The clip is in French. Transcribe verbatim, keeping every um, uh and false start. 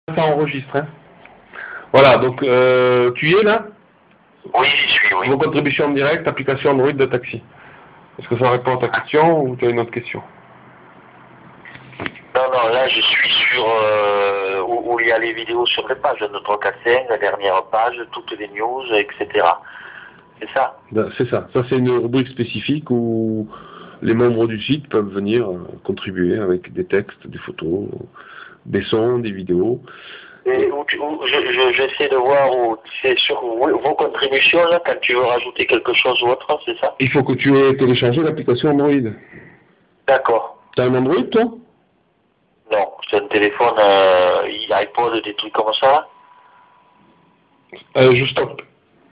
Ça enregistre. Hein. Voilà, donc euh, tu y es là? Oui, j'y suis, oui. Vos contributions en direct, application Android de taxi. Est-ce que ça répond à ta question ou tu as une autre question? Non, non, là je suis sur euh, où, où il y a les vidéos sur les pages de notre quatre cinq, la dernière page, toutes les news, et cetera. C'est ça? Ben, c'est ça. Ça, c'est une rubrique spécifique où les membres du site peuvent venir euh, contribuer avec des textes, des photos, des sons, des vidéos. Et où, tu- où je, je- j'essaie de voir où c'est sur vos vos contributions là, quand tu veux rajouter quelque chose ou autre, c'est ça? Il faut que tu aies téléchargé l'application Android. D'accord. T'as un Android, toi? Non, c'est un téléphone, euh, iPod, des trucs comme ça. euh, Je stoppe.